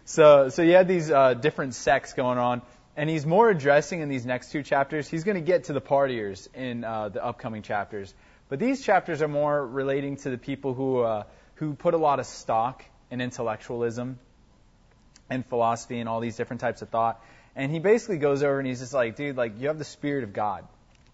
So you had these different sects going on, and he's more addressing in these next two chapters. He's going to get to the partiers in the upcoming chapters, but these chapters are more relating to the people who put a lot of stock in intellectualism and philosophy and all these different types of thought. And he basically goes over and he's just like, dude, like, you have the Spirit of God.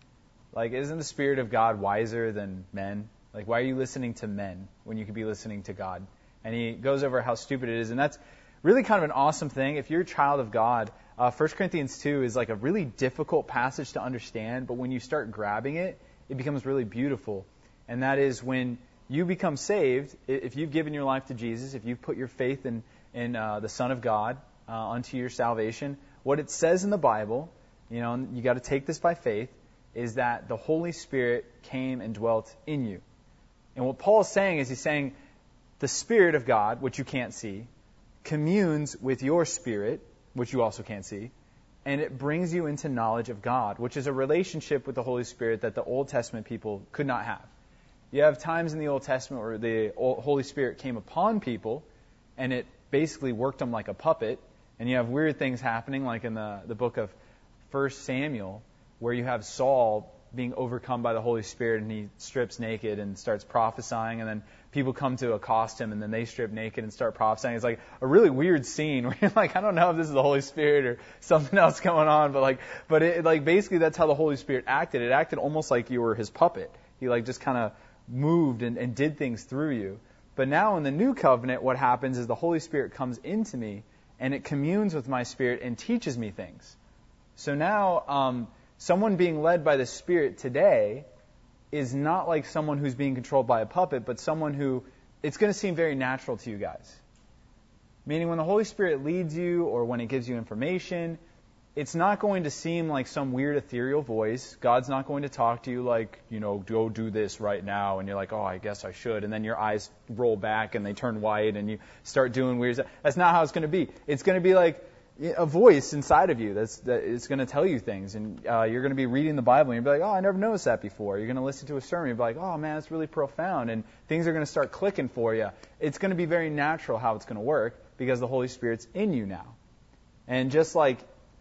Like, isn't the Spirit of God wiser than men? Like, why are you listening to men when you could be listening to God? And he goes over how stupid it is. And that's really kind of an awesome thing. If you're a child of God, 1 Corinthians 2 is like a really difficult passage to understand. But when you start grabbing it, it becomes really beautiful. And that is when you become saved, if you've given your life to Jesus, if you've put your faith in the Son of God unto your salvation, what it says in the Bible, and you got to take this by faith, is that the Holy Spirit came and dwelt in you. And what Paul is saying is he's saying the Spirit of God, which you can't see, communes with your spirit, which you also can't see, and it brings you into knowledge of God, which is a relationship with the Holy Spirit that the Old Testament people could not have. You have times in the Old Testament where the Holy Spirit came upon people, and it basically worked them like a puppet. And you have weird things happening, like in the book of 1 Samuel, where you have Saul being overcome by the Holy Spirit, and he strips naked and starts prophesying, and then people come to accost him, and then they strip naked and start prophesying. It's like a really weird scene where you're like, I don't know if this is the Holy Spirit or something else going on, but it basically that's how the Holy Spirit acted. It acted almost like you were his puppet. He just kind of moved and did things through you. But now in the new covenant, what happens is the Holy Spirit comes into me, and it communes with my spirit and teaches me things. So now, someone being led by the Spirit today is not like someone who's being controlled by a puppet, but someone who, it's going to seem very natural to you guys. Meaning when the Holy Spirit leads you or when it gives you information, it's not going to seem like some weird ethereal voice. God's not going to talk to you like, go do this right now. And you're like, oh, I guess I should. And then your eyes roll back and they turn white and you start doing weird stuff. That's not how it's going to be. It's going to be like a voice inside of you that it's going to tell you things. And you're going to be reading the Bible and you'll be like, oh, I never noticed that before. You're going to listen to a sermon and you'll be like, oh, man, that's really profound. And things are going to start clicking for you. It's going to be very natural how it's going to work because the Holy Spirit's in you now. And just like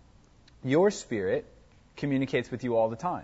your spirit communicates with you all the time.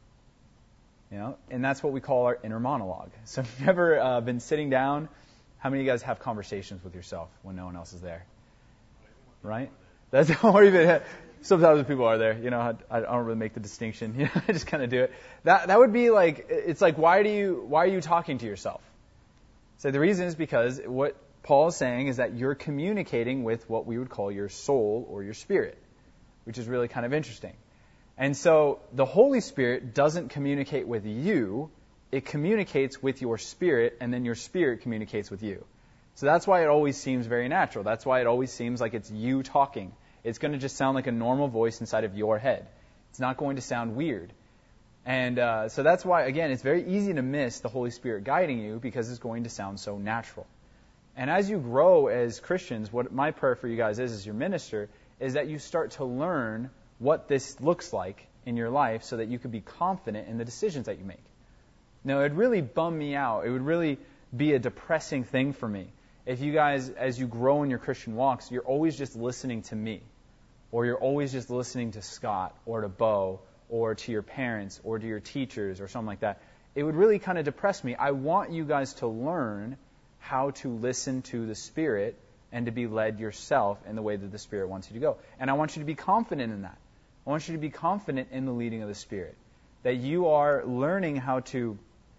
And that's what we call our inner monologue. So if you've ever been sitting down, how many of you guys have conversations with yourself when no one else is there? Right? That's or even sometimes people are there. I don't really make the distinction. I just kind of do it. That would be like, it's like, why are you talking to yourself? So the reason is because what Paul is saying is that you're communicating with what we would call your soul or your spirit, which is really kind of interesting. And so the Holy Spirit doesn't communicate with you, it communicates with your spirit, and then your spirit communicates with you. So that's why it always seems very natural. That's why it always seems like it's you talking. It's going to just sound like a normal voice inside of your head. It's not going to sound weird. And so that's why, again, it's very easy to miss the Holy Spirit guiding you because it's going to sound so natural. And as you grow as Christians, what my prayer for you guys is as your minister, is that you start to learn what this looks like in your life so that you can be confident in the decisions that you make. Now, it'd really bum me out. It would really be a depressing thing for me if you guys, as you grow in your Christian walks, you're always just listening to me, or you're always just listening to Scott, or to Bo, or to your parents, or to your teachers, or something like that. It would really kind of depress me. I want you guys to learn how to listen to the Spirit and to be led yourself in the way that the Spirit wants you to go. And I want you to be confident in that. I want you to be confident in the leading of the Spirit. That you are learning how to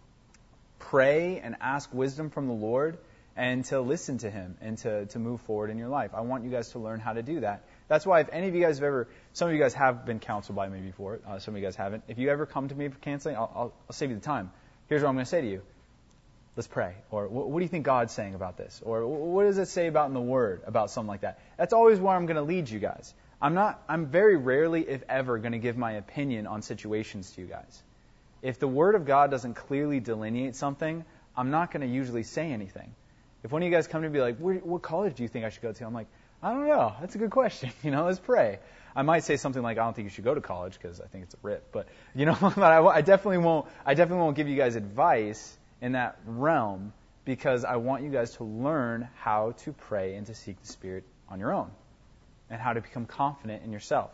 pray and ask wisdom from the Lord and to listen to Him and to move forward in your life. I want you guys to learn how to do that. That's why if any of you guys have ever, some of you guys have been counseled by me before, some of you guys haven't. If you ever come to me for counseling, I'll save you the time. Here's what I'm going to say to you. Let's pray. Or what do you think God's saying about this? Or what does it say about in the Word about something like that? That's always where I'm going to lead you guys. I'm very rarely, if ever, going to give my opinion on situations to you guys. If the Word of God doesn't clearly delineate something, I'm not going to usually say anything. If one of you guys come to me and be like, what college do you think I should go to? I'm like, I don't know. That's a good question. Let's pray. I might say something like, I don't think you should go to college because I think it's a rip. But, but I definitely won't give you guys advice in that realm because I want you guys to learn how to pray and to seek the Spirit on your own, and how to become confident in yourself.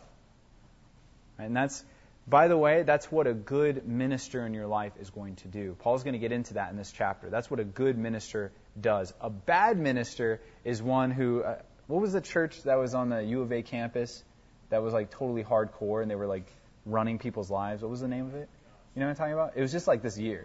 And that's, by the way, that's what a good minister in your life is going to do. Paul's going to get into that in this chapter. That's what a good minister does. A bad minister is one who, what was the church that was on the U of A campus that was like totally hardcore and they were like running people's lives? What was the name of it? You know what I'm talking about? It was just like this year.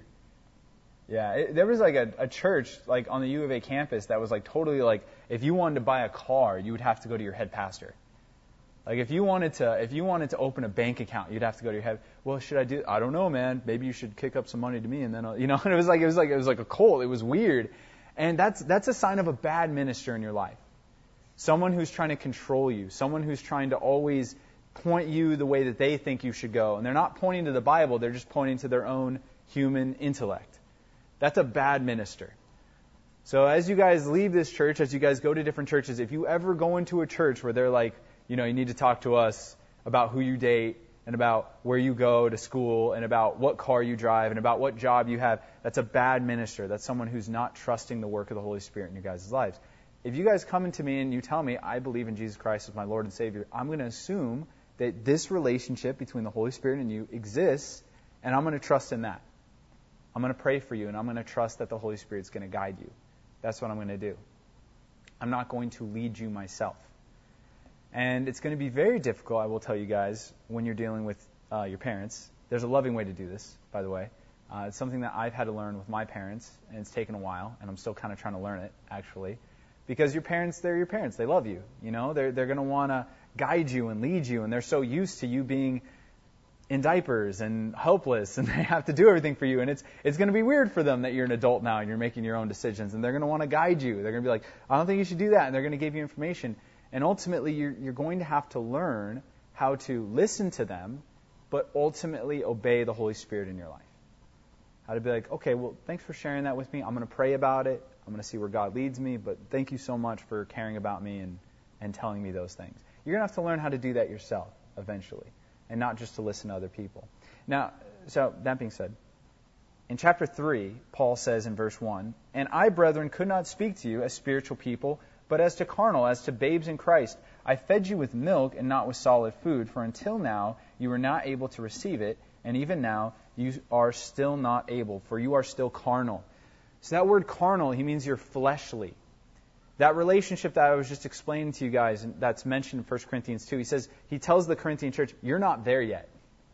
Yeah, there was like a church like on the U of A campus that was like totally like, if you wanted to buy a car, you would have to go to your head pastor. Like if you wanted to open a bank account, you'd have to go to your head. Well, should I do? I don't know, man. Maybe you should kick up some money to me, and then and it was like a cult. It was weird, and that's a sign of a bad minister in your life. Someone who's trying to control you, someone who's trying to always point you the way that they think you should go, and they're not pointing to the Bible. They're just pointing to their own human intellect. That's a bad minister. So as you guys leave this church, as you guys go to different churches, if you ever go into a church where they're like, you need to talk to us about who you date and about where you go to school and about what car you drive and about what job you have, that's a bad minister. That's someone who's not trusting the work of the Holy Spirit in your guys' lives. If you guys come into me and you tell me, I believe in Jesus Christ as my Lord and Savior, I'm going to assume that this relationship between the Holy Spirit and you exists, and I'm going to trust in that. I'm going to pray for you, and I'm going to trust that the Holy Spirit's going to guide you. That's what I'm going to do. I'm not going to lead you myself. And it's going to be very difficult, I will tell you guys, when you're dealing with your parents. There's a loving way to do this, by the way. It's something that I've had to learn with my parents, and it's taken a while, and I'm still kind of trying to learn it, actually. Because your parents, they're your parents. They love you. They're going to want to guide you and lead you, and they're so used to you being in diapers and helpless, and they have to do everything for you. And it's going to be weird for them that you're an adult now and you're making your own decisions, and they're going to want to guide you. They're going to be like, I don't think you should do that, and they're going to give you information. And ultimately, you're going to have to learn how to listen to them, but ultimately obey the Holy Spirit in your life. How to be like, okay, well, thanks for sharing that with me. I'm going to pray about it. I'm going to see where God leads me, but thank you so much for caring about me and telling me those things. You're going to have to learn how to do that yourself eventually, and not just to listen to other people. Now, so that being said, in chapter 3, Paul says in verse 1, And I, brethren, could not speak to you as spiritual people, but as to carnal, as to babes in Christ. I fed you with milk and not with solid food, for until now you were not able to receive it, and even now you are still not able, for you are still carnal. So that word carnal, he means you're fleshly. That relationship that I was just explaining to you guys, and that's mentioned in 1 Corinthians 2, he tells the Corinthian church, you're not there yet.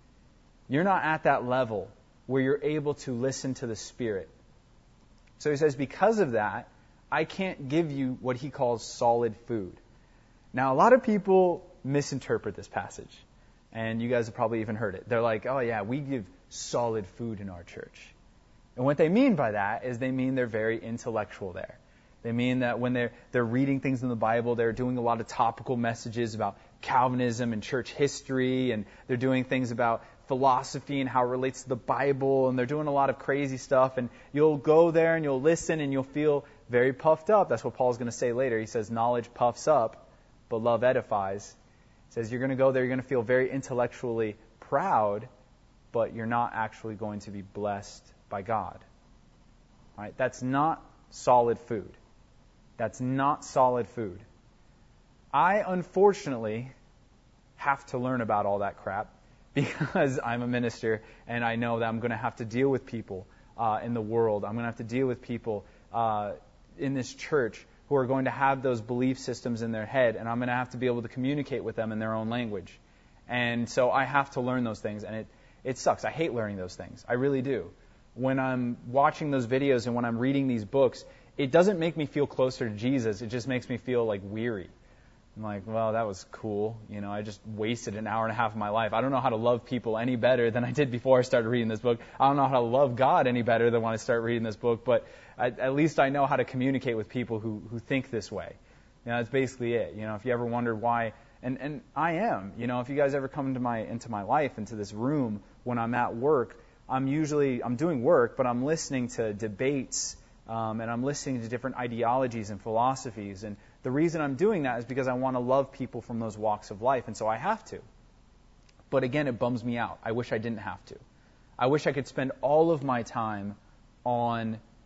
You're not at that level where you're able to listen to the Spirit. So he says, because of that, I can't give you what he calls solid food. Now, a lot of people misinterpret this passage, and you guys have probably even heard it. They're like, oh yeah, we give solid food in our church. And what they mean by that is they mean they're very intellectual there. They mean that when they're reading things in the Bible, they're doing a lot of topical messages about Calvinism and church history, and they're doing things about philosophy and how it relates to the Bible, and they're doing a lot of crazy stuff, and you'll go there and you'll listen and you'll feel very puffed up. That's what Paul's going to say later. He says, knowledge puffs up, but love edifies. He says you're going to go there, you're going to feel very intellectually proud, but you're not actually going to be blessed by God. All right? That's not solid food. That's not solid food. I, unfortunately, have to learn about all that crap because I'm a minister and I know that I'm going to have to deal with people in the world. I'm going to have to deal with people in this church who are going to have those belief systems in their head, and I'm going to have to be able to communicate with them in their own language. And so I have to learn those things, and it sucks. I hate learning those things. I really do. When I'm watching those videos and when I'm reading these books, it doesn't make me feel closer to Jesus. It just makes me feel like weary. I'm like, well, that was cool. I just wasted an hour and a half of my life. I don't know how to love people any better than I did before I started reading this book. I don't know how to love God any better than when I start reading this book, but at least I know how to communicate with people who think this way. That's basically it. If you ever wondered why, and I am, if you guys ever come into my life, into this room when I'm at work, I'm doing work, but I'm listening to debates, and I'm listening to different ideologies and philosophies, and the reason I'm doing that is because I want to love people from those walks of life, and so I have to. But again, it bums me out. I wish I didn't have to. I wish I could spend all of my time on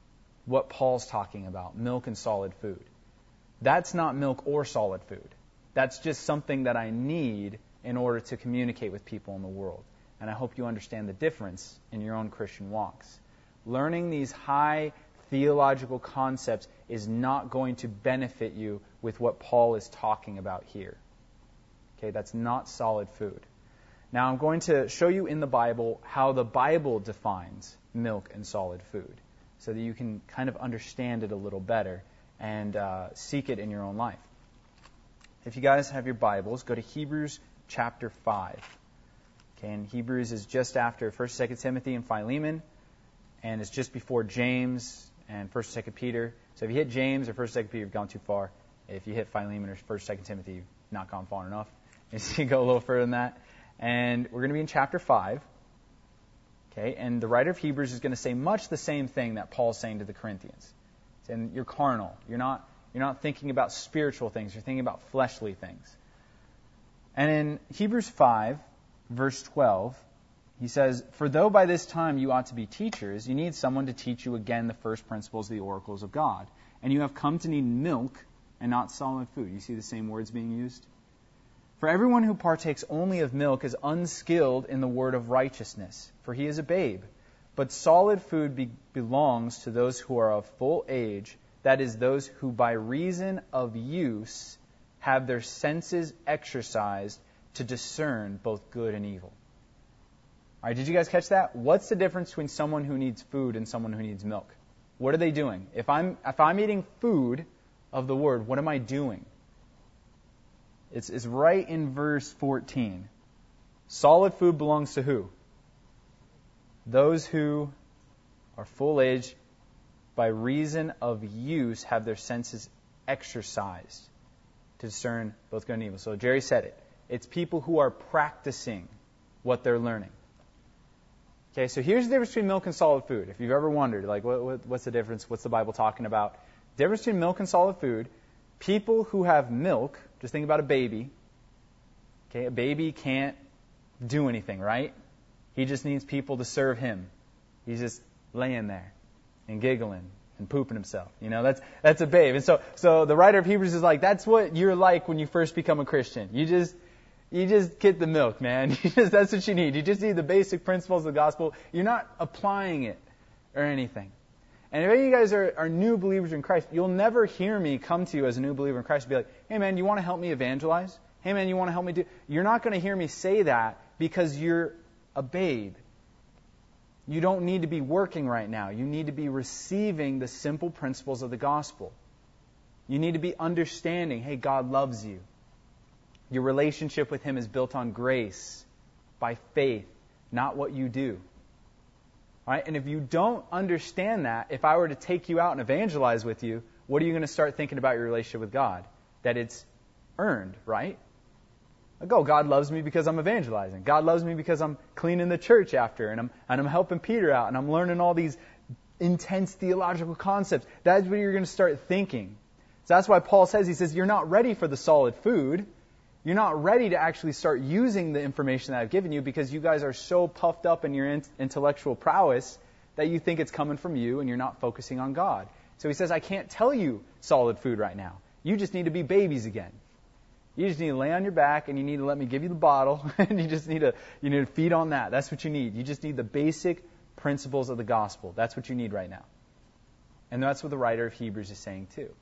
what Paul's talking about, milk and solid food. That's not milk or solid food. That's just something that I need in order to communicate with people in the world. And I hope you understand the difference in your own Christian walks. Learning these high theological concepts is not going to benefit you with what Paul is talking about here. Okay, that's not solid food. Now I'm going to show you in the Bible how the Bible defines milk and solid food so that you can kind of understand it a little better and seek it in your own life. If you guys have your Bibles, go to Hebrews chapter 5. Okay, and Hebrews is just after 1st, 2nd Timothy and Philemon, and it's just before James and 1st, 2nd Peter. So if you hit James or 1st, 2nd Peter, you've gone too far. If you hit Philemon or 1st, 2nd Timothy, you've not gone far enough. You see, go a little further than that. And we're going to be in chapter 5. Okay, and the writer of Hebrews is going to say much the same thing that Paul's saying to the Corinthians. He's saying, you're carnal. You're not thinking about spiritual things. You're thinking about fleshly things. And in Hebrews 5, verse 12, he says, "For though by this time you ought to be teachers, you need someone to teach you again the first principles of the oracles of God. And you have come to need milk and not solid food." You see the same words being used? "For everyone who partakes only of milk is unskilled in the word of righteousness, for he is a babe. But solid food belongs to those who are of full age, that is, those who by reason of use have their senses exercised to discern both good and evil." All right, did you guys catch that? What's the difference between someone who needs food and someone who needs milk? What are they doing? If I'm eating food of the word, what am I doing? It's right in verse 14. Solid food belongs to who? Those who are full age, by reason of use, have their senses exercised to discern both good and evil. So Jerry said it. It's people who are practicing what they're learning. Okay, so here's the difference between milk and solid food. If you've ever wondered, like, what's the difference? What's the Bible talking about? The difference between milk and solid food, people who have milk, just think about a baby. Okay, a baby can't do anything, right? He just needs people to serve him. He's just laying there and giggling and pooping himself. You know, that's a babe. And so the writer of Hebrews is like, that's what you're like when you first become a Christian. You just get the milk, man. That's what you need. You just need the basic principles of the gospel. You're not applying it or anything. And if any of you guys are new believers in Christ, you'll never hear me come to you as a new believer in Christ and be like, "Hey man, you want to help me evangelize? Hey man, you want to help me do..." You're not going to hear me say that because you're a babe. You don't need to be working right now. You need to be receiving the simple principles of the gospel. You need to be understanding, hey, God loves you. Your relationship with Him is built on grace, by faith, not what you do. All right? And if you don't understand that, if I were to take you out and evangelize with you, what are you going to start thinking about your relationship with God? That it's earned, right? Like, oh, God loves me because I'm evangelizing. God loves me because I'm cleaning the church after, and I'm helping Peter out, and I'm learning all these intense theological concepts. That's what you're going to start thinking. So that's why Paul says, he says, you're not ready for the solid food. You're not ready to actually start using the information that I've given you because you guys are so puffed up in your intellectual prowess that you think it's coming from you and you're not focusing on God. So he says, I can't tell you solid food right now. You just need to be babies again. You just need to lay on your back and you need to let me give you the bottle and you need to feed on that. That's what you need. You just need the basic principles of the gospel. That's what you need right now. And that's what the writer of Hebrews is saying too.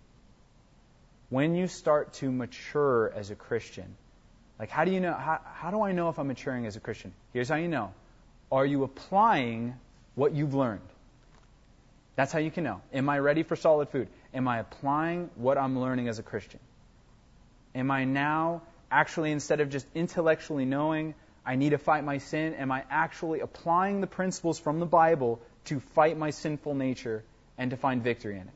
When you start to mature as a Christian, like how do you know? How do I know if I'm maturing as a Christian? Here's how you know. Are you applying what you've learned? That's how you can know. Am I ready for solid food? Am I applying what I'm learning as a Christian? Am I now actually, instead of just intellectually knowing I need to fight my sin, am I actually applying the principles from the Bible to fight my sinful nature and to find victory in it?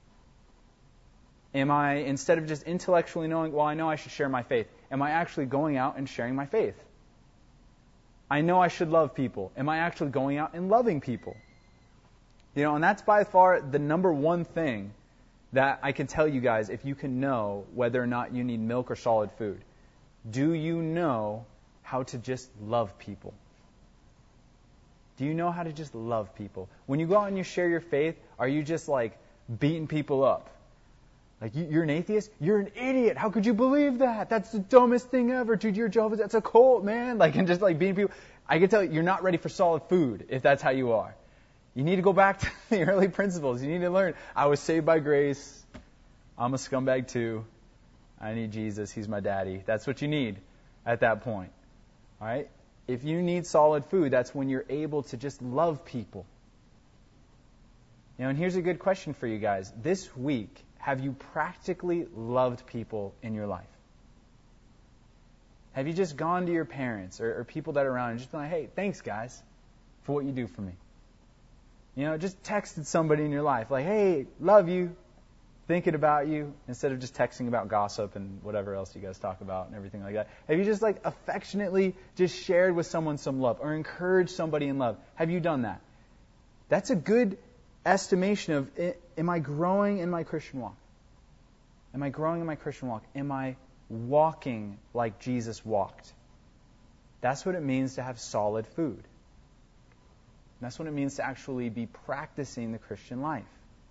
Am I, instead of just intellectually knowing, well, I know I should share my faith, am I actually going out and sharing my faith? I know I should love people. Am I actually going out and loving people? You know, and that's by far the number one thing that I can tell you guys if you can know whether or not you need milk or solid food. Do you know how to just love people? Do you know how to just love people? When you go out and you share your faith, are you just like beating people up? Like, you're an atheist? You're an idiot. How could you believe that? That's the dumbest thing ever. Dude, you're Jehovah's. That's a cult, man. Like, and just like beating people. I can tell you're not ready for solid food if that's how you are. You need to go back to the early principles. You need to learn. I was saved by grace. I'm a scumbag too. I need Jesus. He's my daddy. That's what you need at that point. All right? If you need solid food, that's when you're able to just love people. You know, and here's a good question for you guys. This week, have you practically loved people in your life? Have you just gone to your parents or people that are around and just been like, hey, thanks, guys, for what you do for me? You know, just texted somebody in your life like, hey, love you, thinking about you, instead of just texting about gossip and whatever else you guys talk about and everything like that. Have you just like affectionately just shared with someone some love or encouraged somebody in love? Have you done that? That's a good estimation of, am I growing in my Christian walk? Am I growing in my Christian walk? Am I walking like Jesus walked? That's what it means to have solid food. That's what it means to actually be practicing the Christian life.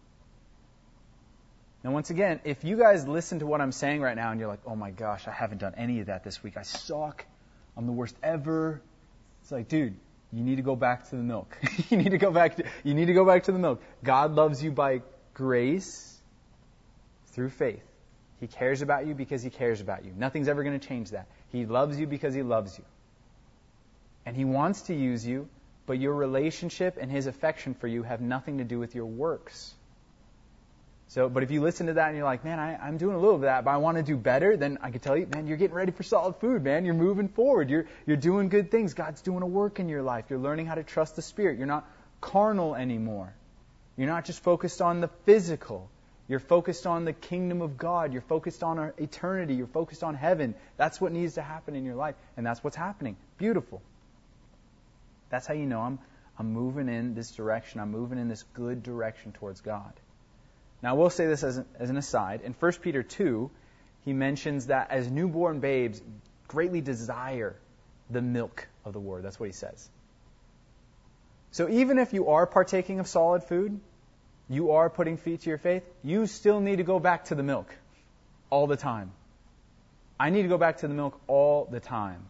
Now, once again, if you guys listen to what I'm saying right now and you're like, oh my gosh, I haven't done any of that this week. I suck. I'm the worst ever. It's like, dude, you need to go back to the milk. you need to go back to the milk. God loves you by grace through faith. He cares about you because He cares about you. Nothing's ever going to change that. He loves you because He loves you. And He wants to use you, but your relationship and His affection for you have nothing to do with your works. But if you listen to that and you're like, man, I'm doing a little of that, but I want to do better, then I can tell you, man, you're getting ready for solid food, man. You're moving forward. You're doing good things. God's doing a work in your life. You're learning how to trust the Spirit. You're not carnal anymore. You're not just focused on the physical. You're focused on the kingdom of God. You're focused on our eternity. You're focused on heaven. That's what needs to happen in your life, and that's what's happening. Beautiful. That's how you know I'm moving in this direction. I'm moving in this good direction towards God. Now, I will say this as an aside. In 1 Peter 2, he mentions that as newborn babes greatly desire the milk of the Word. That's what he says. So even if you are partaking of solid food, you are putting feet to your faith, you still need to go back to the milk all the time. I need to go back to the milk all the time.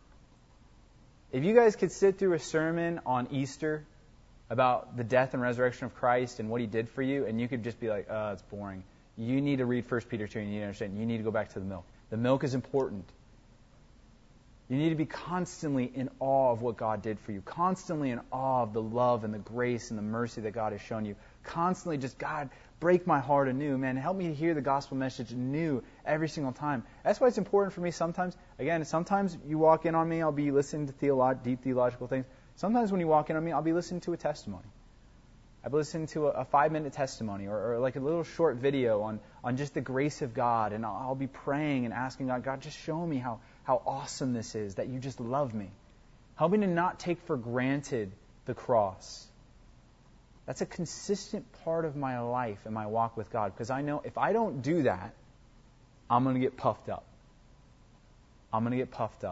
If you guys could sit through a sermon on Easter about the death and resurrection of Christ and what He did for you, and you could just be like, it's boring. You need to read 1 Peter 2 and you need to understand. You need to go back to the milk. The milk is important. You need to be constantly in awe of what God did for you. Constantly in awe of the love and the grace and the mercy that God has shown you. Constantly just, God, break my heart anew. Man, help me to hear the gospel message anew every single time. That's why it's important for me sometimes. Again, sometimes you walk in on me, I'll be listening to deep theological things. Sometimes when you walk in on me, I'll be listening to a testimony. I'll be listening to a 5-minute testimony or like a little short video on just the grace of God. And I'll be praying and asking God, just show me how awesome this is, that you just love me. Help me to not take for granted the cross. That's a consistent part of my life and my walk with God. Because I know if I don't do that, I'm going to get puffed up. I'm going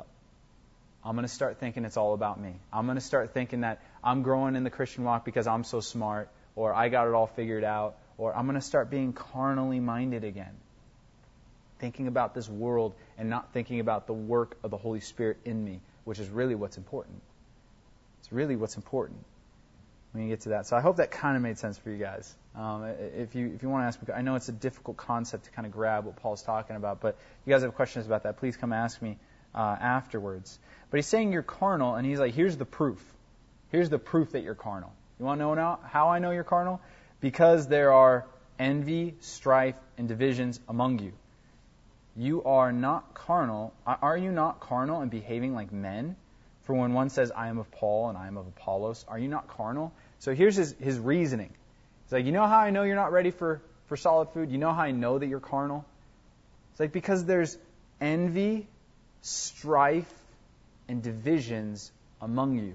to start thinking it's all about me. I'm going to start thinking that I'm growing in the Christian walk because I'm so smart, or I got it all figured out, or I'm going to start being carnally minded again. Thinking about this world and not thinking about the work of the Holy Spirit in me, which is really what's important. It's really what's important when you get to that. So I hope that kind of made sense for you guys. If you want to ask me, I know it's a difficult concept to kind of grab what Paul's talking about, but if you guys have questions about that, please come ask me afterwards. But he's saying you're carnal, and he's like, here's the proof. Here's the proof that you're carnal. You want to know now how I know you're carnal? Because there are envy, strife, and divisions among you. You are not carnal. Are you not carnal and behaving like men? For when one says, I am of Paul and I am of Apollos, are you not carnal? So here's his reasoning. He's like, you know how I know you're not ready for solid food? You know how I know that you're carnal? It's like because there's envy, strife, and divisions among you.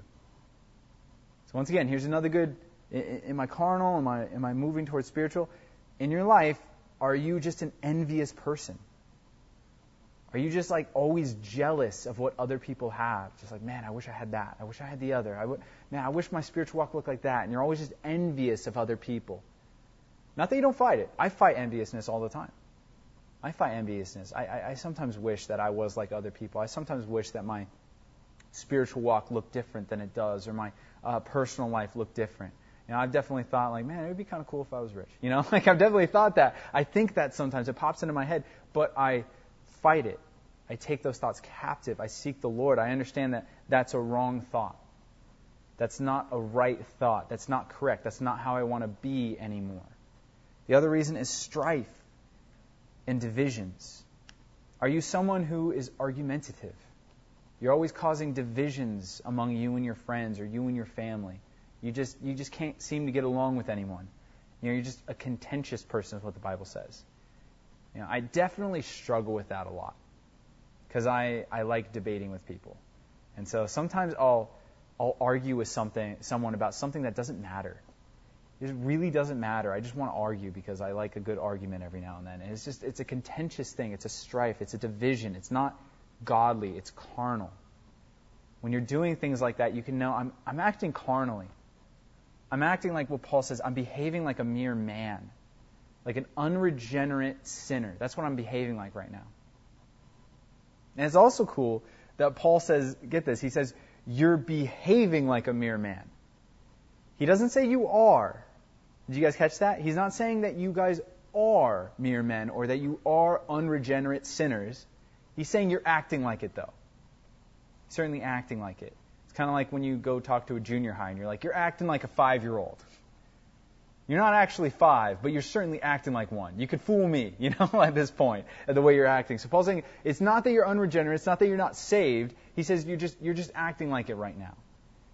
So once again, here's another good, am I carnal? Am I moving towards spiritual? In your life, are you just an envious person? Are you just like always jealous of what other people have? Just like, man, I wish I had that. I wish I had the other. I wish my spiritual walk looked like that. And you're always just envious of other people. Not that you don't fight it. I fight enviousness all the time. I fight enviousness. I sometimes wish that I was like other people. I sometimes wish that my spiritual walk looked different than it does, or my personal life looked different. I've definitely thought, like, man, it would be kind of cool if I was rich. Like, I've definitely thought that. I think that sometimes. It pops into my head. But I fight it. I take those thoughts captive. I seek the Lord. I understand that that's a wrong thought. That's not a right thought. That's not correct. That's not how I want to be anymore. The other reason is strife and divisions. Are you someone who is argumentative? You're always causing divisions among you and your friends or you and your family. You just can't seem to get along with anyone. You're just a contentious person is what the Bible says. I definitely struggle with that a lot because I like debating with people. And so sometimes I'll argue with someone about something that doesn't matter. It really doesn't matter. I just want to argue because I like a good argument every now and then. And it's a contentious thing. It's a strife. It's a division. It's not godly. It's carnal. When you're doing things like that, you can know I'm acting carnally. I'm acting like what Paul says. I'm behaving like a mere man, like an unregenerate sinner. That's what I'm behaving like right now. And it's also cool that Paul says, get this, he says, you're behaving like a mere man. He doesn't say you are. Did you guys catch that? He's not saying that you guys are mere men or that you are unregenerate sinners. He's saying you're acting like it, though. Certainly acting like it. It's kind of like when you go talk to a junior high and you're like, you're acting like a 5-year-old. You're not actually 5, but you're certainly acting like one. You could fool me, at this point, at the way you're acting. So Paul's saying it's not that you're unregenerate, it's not that you're not saved. He says you're just acting like it right now.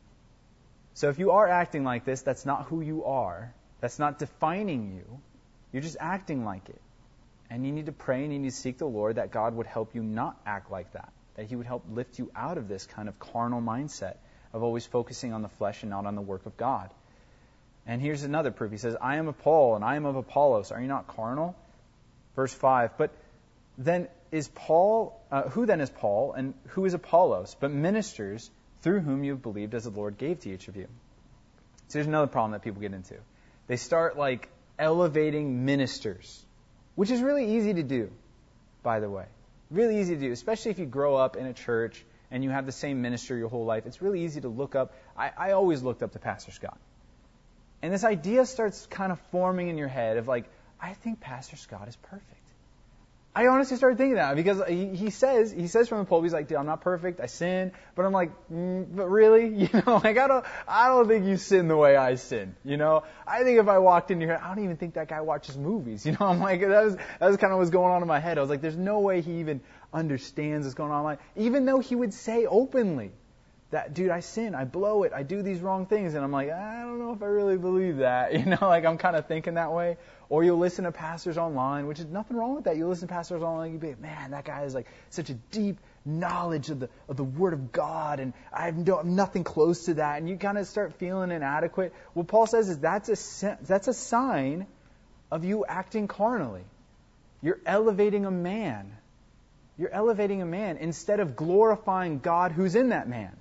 So if you are acting like this, that's not who you are. That's not defining you. You're just acting like it. And you need to pray and you need to seek the Lord that God would help you not act like that. That He would help lift you out of this kind of carnal mindset of always focusing on the flesh and not on the work of God. And here's another proof. He says, I am of Paul and I am of Apollos. Are you not carnal? Verse 5. But then is Paul, who then is Paul and who is Apollos? But ministers through whom you have believed as the Lord gave to each of you. So here's another problem that people get into. They start elevating ministers, which is really easy to do, by the way. Really easy to do, especially if you grow up in a church and you have the same minister your whole life. It's really easy to look up. I always looked up to Pastor Scott. And this idea starts kind of forming in your head of I think Pastor Scott is perfect. I honestly started thinking that because he says from the pulpit, he's like, dude, I'm not perfect, I sin. But I'm like, but really? I don't think you sin the way I sin. I think if I walked in your head, I don't even think that guy watches movies. I'm like, that was kind of what's going on in my head. I was like, there's no way he even understands what's going on. Even though he would say openly that, dude, I sin, I blow it, I do these wrong things. And I'm like, I don't know if I really believe that. I'm kind of thinking that way. Or you'll listen to pastors online, which is nothing wrong with that. You listen to pastors online, you'll be like, man, that guy has such a deep knowledge of the Word of God, and I'm nothing close to that. And you kind of start feeling inadequate. What Paul says is that's a sign of you acting carnally. You're elevating a man. You're elevating a man instead of glorifying God who's in that man.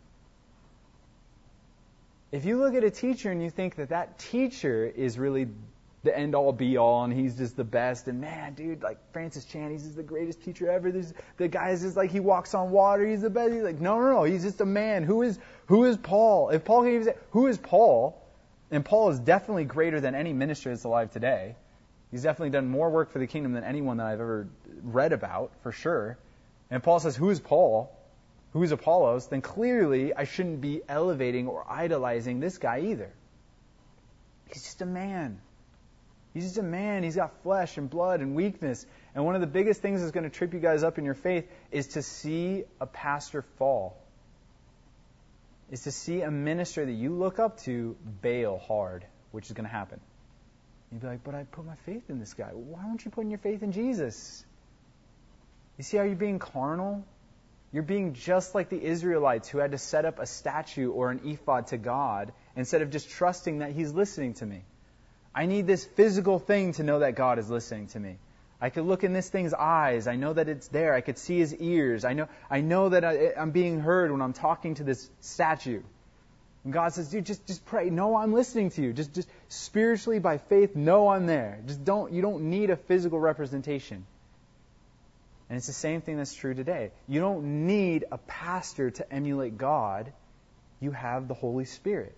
If you look at a teacher and you think that teacher is really the end-all, be-all, and he's just the best, and man, dude, Francis Chan, he's just the greatest teacher ever. The guy is just he walks on water, he's the best. He's like, no, he's just a man. Who is Paul? If Paul can even say, who is Paul? And Paul is definitely greater than any minister that's alive today. He's definitely done more work for the kingdom than anyone that I've ever read about, for sure. And Paul says, who is Paul? Who is Apollos? Then clearly I shouldn't be elevating or idolizing this guy either. He's just a man. He's just a man. He's got flesh and blood and weakness. And one of the biggest things that's going to trip you guys up in your faith is to see a pastor fall. Is to see a minister that you look up to bail hard, which is going to happen. You'd be like, but I put my faith in this guy. Why aren't you putting your faith in Jesus? You see how you're being carnal? You're being just like the Israelites who had to set up a statue or an ephod to God instead of just trusting that He's listening to me. I need this physical thing to know that God is listening to me. I could look in this thing's eyes. I know that it's there. I could see his ears. I know that I'm being heard when I'm talking to this statue. And God says, dude, just pray. No, I'm listening to you. Just spiritually by faith, know I'm there. You don't need a physical representation. And it's the same thing that's true today. You don't need a pastor to emulate God. You have the Holy Spirit.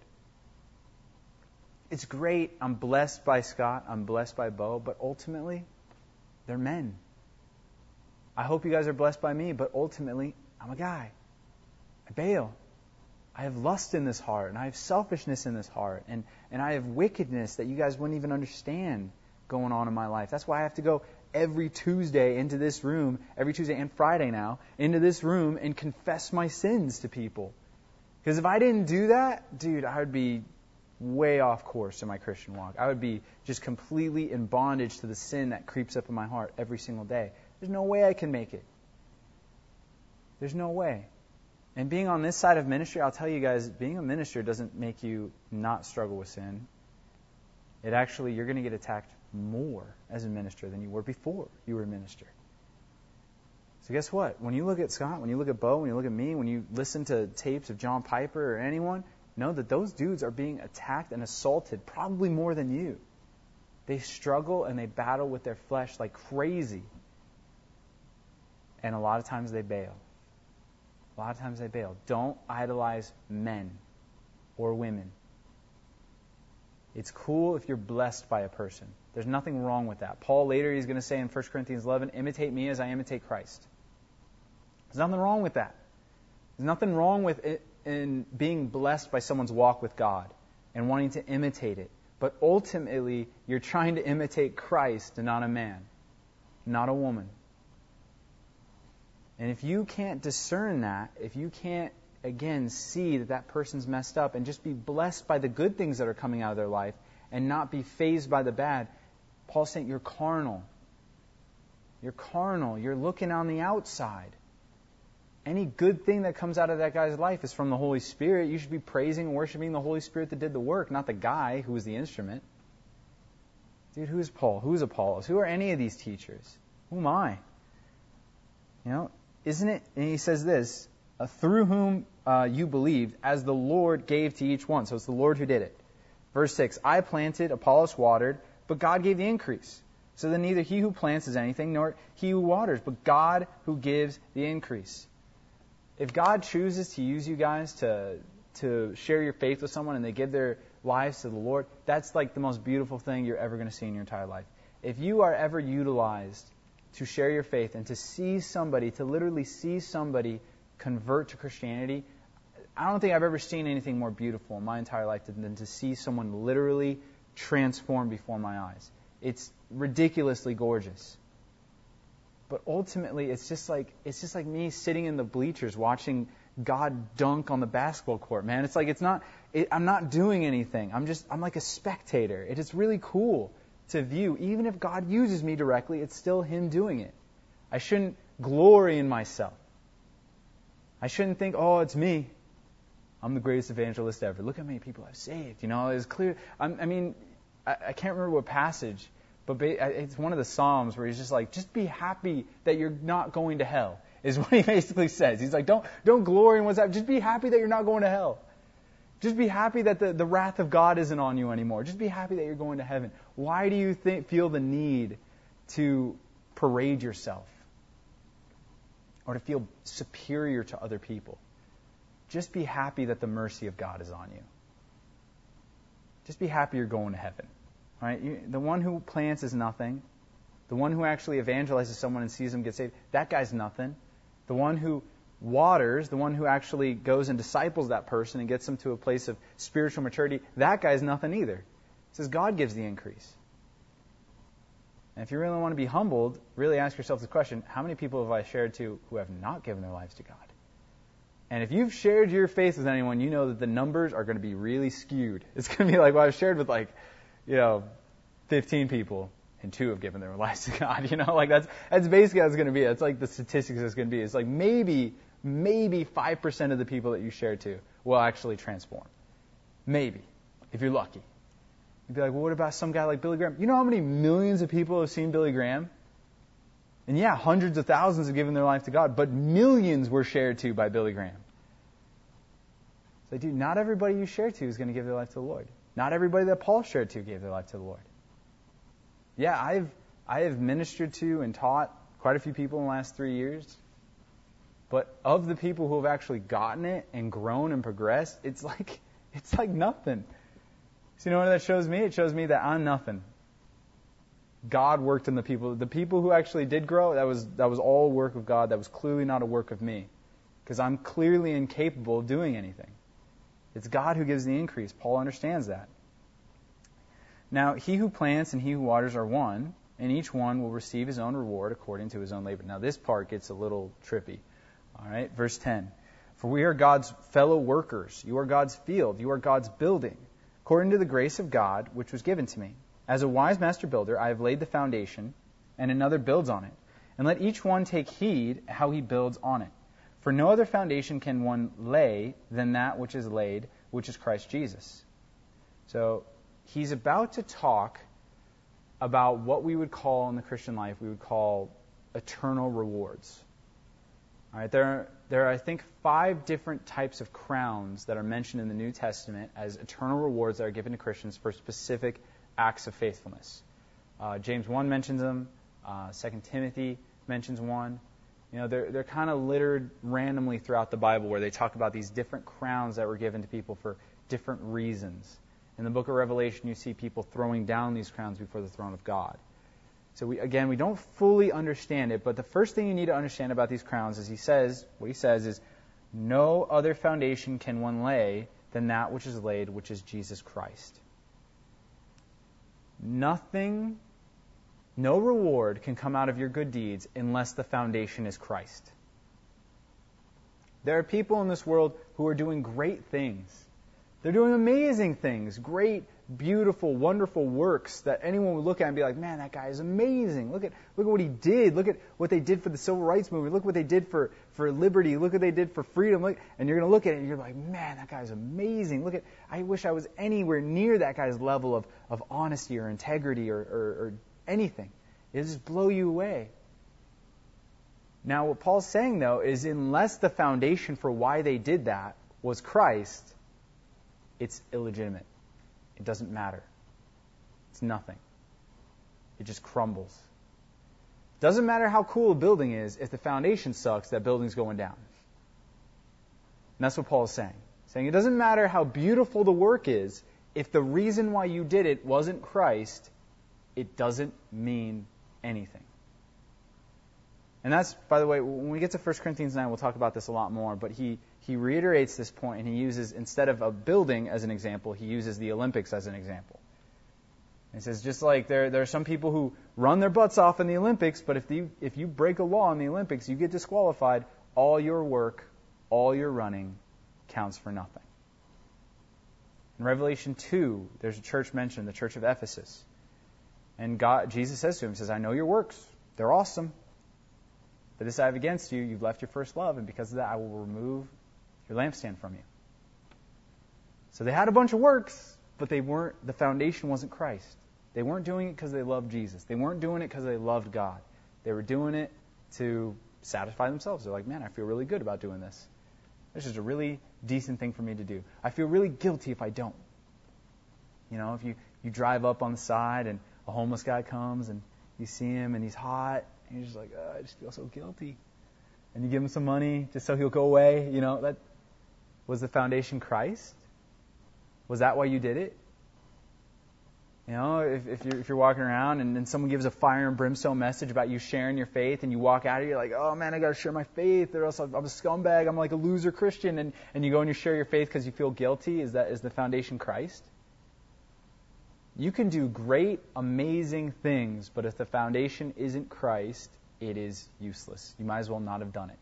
It's great. I'm blessed by Scott. I'm blessed by Bo. But ultimately, they're men. I hope you guys are blessed by me, but ultimately, I'm a guy. I bail. I have lust in this heart, and I have selfishness in this heart, and I have wickedness that you guys wouldn't even understand going on in my life. That's why I have to go every Tuesday into this room, every Tuesday and Friday now, into this room and confess my sins to people. Because if I didn't do that, dude, I would be way off course in my Christian walk. I would be just completely in bondage to the sin that creeps up in my heart every single day. There's no way I can make it. There's no way. And being on this side of ministry, I'll tell you guys, being a minister doesn't make you not struggle with sin. It actually, you're going to get attacked more as a minister than you were before you were a minister. So guess what? When you look at Scott, when you look at Bo, when you look at me, when you listen to tapes of John Piper or anyone, know that those dudes are being attacked and assaulted probably more than you. They struggle and they battle with their flesh like crazy. And a lot of times they bail. A lot of times they bail. Don't idolize men or women. It's cool if you're blessed by a person. There's nothing wrong with that. Paul later, he's going to say in 1 Corinthians 11, imitate me as I imitate Christ. There's nothing wrong with that. There's nothing wrong with it in being blessed by someone's walk with God and wanting to imitate it. But ultimately, you're trying to imitate Christ and not a man, not a woman. And if you can't discern that, if you can't, again, see that that person's messed up and just be blessed by the good things that are coming out of their life and not be fazed by the bad, Paul's saying you're carnal. You're carnal. You're looking on the outside. Any good thing that comes out of that guy's life is from the Holy Spirit. You should be praising and worshiping the Holy Spirit that did the work, not the guy who was the instrument. Dude, who is Paul? Who is Apollos? Who are any of these teachers? Who am I? You know, isn't it? And he says this, through whom you believed, as the Lord gave to each one. So it's the Lord who did it. Verse 6, I planted, Apollos watered, but God gave the increase. So then neither he who plants is anything, nor he who waters, but God who gives the increase. If God chooses to use you guys to share your faith with someone and they give their lives to the Lord, that's like the most beautiful thing you're ever going to see in your entire life. If you are ever utilized to share your faith and to see somebody, to literally see somebody convert to Christianity, I don't think I've ever seen anything more beautiful in my entire life than to see someone literally transform before my eyes. It's ridiculously gorgeous. But ultimately, it's just like me sitting in the bleachers watching God dunk on the basketball court, man. It's like I'm not doing anything. I'm like a spectator. It is really cool to view. Even if God uses me directly, it's still Him doing it. I shouldn't glory in myself. I shouldn't think, oh, it's me. I'm the greatest evangelist ever. Look how many people I've saved. You know, it's clear. I can't remember what passage, but it's one of the Psalms where he's just like, just be happy that you're not going to hell, is what he basically says. He's like, don't glory in what's happening. Just be happy that you're not going to hell. Just be happy that the wrath of God isn't on you anymore. Just be happy that you're going to heaven. Why do you feel the need to parade yourself or to feel superior to other people? Just be happy that the mercy of God is on you. Just be happy you're going to heaven. Right? The one who plants is nothing. The one who actually evangelizes someone and sees them get saved, that guy's nothing. The one who waters, the one who actually goes and disciples that person and gets them to a place of spiritual maturity, that guy's nothing either. It says God gives the increase. And if you really want to be humbled, really ask yourself the question, how many people have I shared to who have not given their lives to God? And if you've shared your faith with anyone, you know that the numbers are going to be really skewed. It's going to be like, well, I've shared with 15 people and 2 have given their lives to God. That's basically how it's going to be. That's like the statistics it's going to be. It's like maybe 5% of the people that you share to will actually transform. Maybe, if you're lucky. You'd be like, well, what about some guy like Billy Graham? You know how many millions of people have seen Billy Graham? And yeah, hundreds of thousands have given their life to God, but millions were shared to by Billy Graham. It's like, dude, not everybody you share to is going to give their life to the Lord. Not everybody that Paul shared to gave their life to the Lord. Yeah, I have ministered to and taught quite a few people in the last 3 years. But of the people who have actually gotten it and grown and progressed, it's like nothing. So you know what that shows me? It shows me that I'm nothing. God worked in the people who actually did grow. That was all work of God. That was clearly not a work of me, because I'm clearly incapable of doing anything. It's God who gives the increase. Paul understands that. Now, he who plants and he who waters are one, and each one will receive his own reward according to his own labor. Now, this part gets a little trippy. All right, verse 10. For we are God's fellow workers. You are God's field. You are God's building, according to the grace of God, which was given to me. As a wise master builder, I have laid the foundation, and another builds on it. And let each one take heed how he builds on it. For no other foundation can one lay than that which is laid, which is Christ Jesus. So he's about to talk about what we would call in the Christian life, we would call eternal rewards. All right, there are, I think, 5 different types of crowns that are mentioned in the New Testament as eternal rewards that are given to Christians for specific acts of faithfulness. James 1 mentions them. 2 Timothy mentions one. You know, they're kind of littered randomly throughout the Bible, where they talk about these different crowns that were given to people for different reasons. In the book of Revelation, you see people throwing down these crowns before the throne of God. So we don't fully understand it, but the first thing you need to understand about these crowns is what he says is, no other foundation can one lay than that which is laid, which is Jesus Christ. Nothing, no reward can come out of your good deeds unless the foundation is Christ. There are people in this world who are doing great things. They're doing amazing things, great, beautiful, wonderful works that anyone would look at and be like, man, that guy is amazing. Look at what he did. Look at what they did for the Civil Rights Movement. Look what they did for liberty. Look what they did for freedom. And you're going to look at it and you're like, man, that guy's amazing. I wish I was anywhere near that guy's level of honesty or integrity or anything. It'll just blow you away. Now, what Paul's saying, though, is unless the foundation for why they did that was Christ, it's illegitimate. It doesn't matter. It's nothing. It just crumbles. Doesn't matter how cool a building is, if the foundation sucks, that building's going down. And that's what Paul is saying. Saying it doesn't matter how beautiful the work is, if the reason why you did it wasn't Christ, it doesn't mean anything. And that's, by the way, when we get to 1 Corinthians 9, we'll talk about this a lot more, but he reiterates this point, and he uses, instead of a building as an example, he uses the Olympics as an example. And he says, just like there are some people who run their butts off in the Olympics, but if you break a law in the Olympics, you get disqualified. All your work, all your running counts for nothing. In Revelation 2, there's a church mentioned, the church of Ephesus. And Jesus says to him, he says, I know your works. They're awesome. But this I have against you, you've left your first love, and because of that I will remove your lampstand from you. So they had a bunch of works, but the foundation wasn't Christ. They weren't doing it because they loved Jesus. They weren't doing it because they loved God. They were doing it to satisfy themselves. They're like, man, I feel really good about doing this. This is a really decent thing for me to do. I feel really guilty if I don't. You know, if you drive up on the side and a homeless guy comes and you see him and he's hot, and you're just like, oh, I just feel so guilty. And you give him some money just so he'll go away. You know, that was the foundation Christ? Was that why you did it? You know, if you're walking around and then someone gives a fire and brimstone message about you sharing your faith, and you walk out of here, you're like, oh man, I got to share my faith, or else I'm a scumbag, I'm like a loser Christian, and you go and you share your faith because you feel guilty. Is the foundation Christ? You can do great, amazing things, but if the foundation isn't Christ, it is useless. You might as well not have done it.